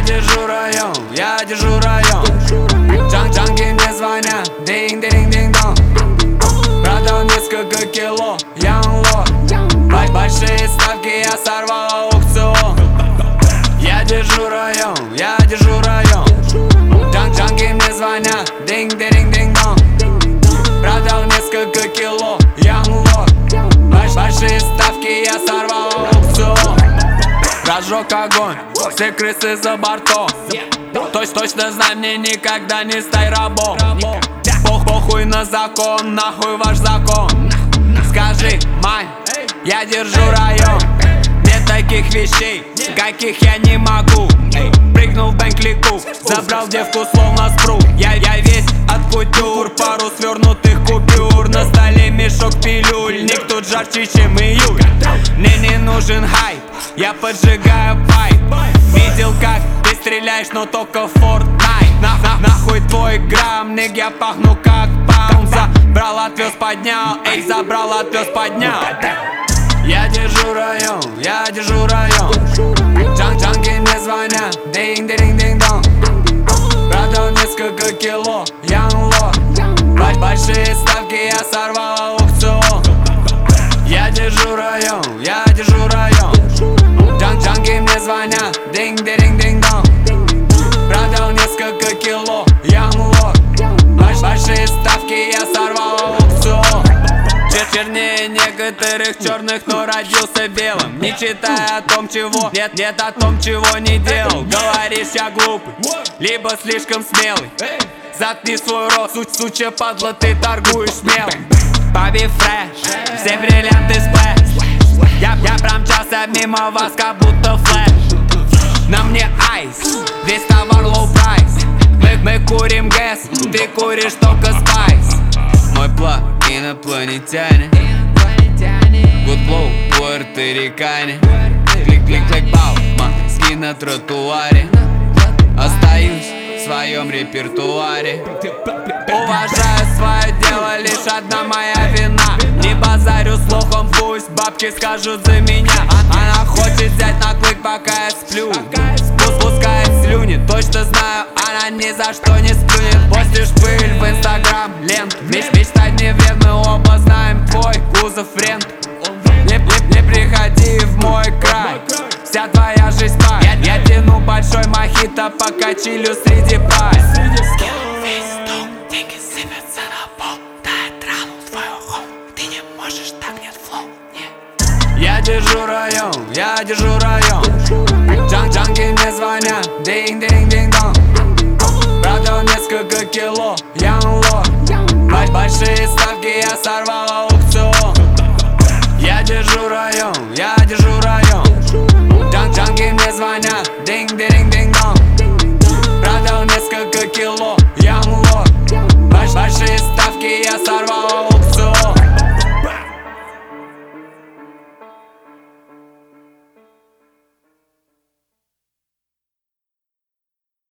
держу район, я держу район. Джанги мне звонят, динг-динг-динг-дон. Продал несколько кило, young lord. Большие ставки я сорвал аукцион. Я держу район, я держу район. Джанги мне звонят, динг-динг-динг-дон. Продал несколько кило, young lord. Большие ставки я сорвал аукцион. Разжег огонь, все крысы за бортом. Точно знай, мне никогда не стай рабом. Похуй на закон, нахуй ваш закон. Скажи, мань, я держу район. Нет таких вещей, каких я не могу. Прыгнул в бэнк-лику, забрал девку словно спрут. Я весь от кутюр, пару свернутых купюр. На столе мешок пилюль, никто жарче, чем июль. Мне не нужен хайп, я поджигаю пайп. Видел, как ты стреляешь, но только в Fortnite. Нахуй твой грамм, ник, я пахну как паун. Забрал, отвез, поднял, эй, забрал, отвез, поднял. Я держу район, я держу район. Джанги мне звонят, динг-динг-динг-дон. Продал несколько кило, young lord. Большие ставки я сорвал аукцион. Я держу район, я держу район. Джанги мне звонят, динг-динг-динг-дон. Продал несколько кило, young lord. Большие ставки я сорвал аукцион. Чернее некоторых черных, но родился белым. Не читая о том, чего нет о том, чего не делал. Говоришь, я глупый, либо слишком смелый. Заткни свой рот, сучья падла, ты торгуешь смелым. Бобби фреш, все бриллианты сплэш. Я промчался мимо вас, как будто флэш. На мне айс, весь товар low price. Мы курим гэс, ты куришь только спайс. Мой план инопланетяне, good flow, пуэрторикане. Клик-клик-клик, бау, мозги на тротуаре. Остаюсь в своем репертуаре. Уважаю свое дело, лишь одна моя вина. Не базарю слухом, пусть бабки скажут за меня. Она хочет взять на клык, пока я сплю. Спускает слюни, точно знаю, она ни за что не сплюнет. Постишь пыль в инстаграм, лент. Мечтать не вредно, мы оба знаем твой кузов рент. Не приходи в мой край, вся твоя жизнь пай. Я тяну большой мохито, пока чилю среди пай. Деньги сыпятся на пол, да я тронул твою хоу. Ты не можешь, так нет флоу, нет. Я держу район, я держу район. Джанги мне звонят, динг-динг-динг-дон. Продал несколько кило, young lord. Большие ставки я сорвал аукцион. Я держу район, я держу район. Джанги мне звонят, динг-динг-динг-дон. Продал несколько кило,